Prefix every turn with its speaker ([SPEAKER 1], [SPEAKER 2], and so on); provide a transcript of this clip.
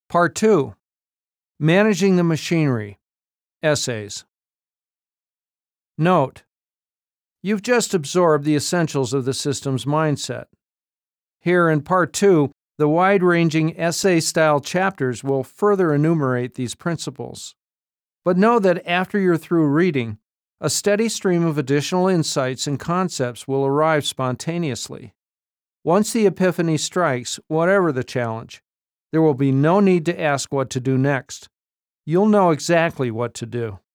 [SPEAKER 1] Part 2. Managing the Machinery. Essays. Note: you've just absorbed the essentials of the system's mindset. Here in Part 2, the wide-ranging essay-style chapters will further enumerate these principles. But know that after you're through reading, a steady stream of additional insights and concepts will arrive spontaneously. Once the epiphany strikes, whatever the challenge, there will be no need to ask what to do next. You'll know exactly what to do.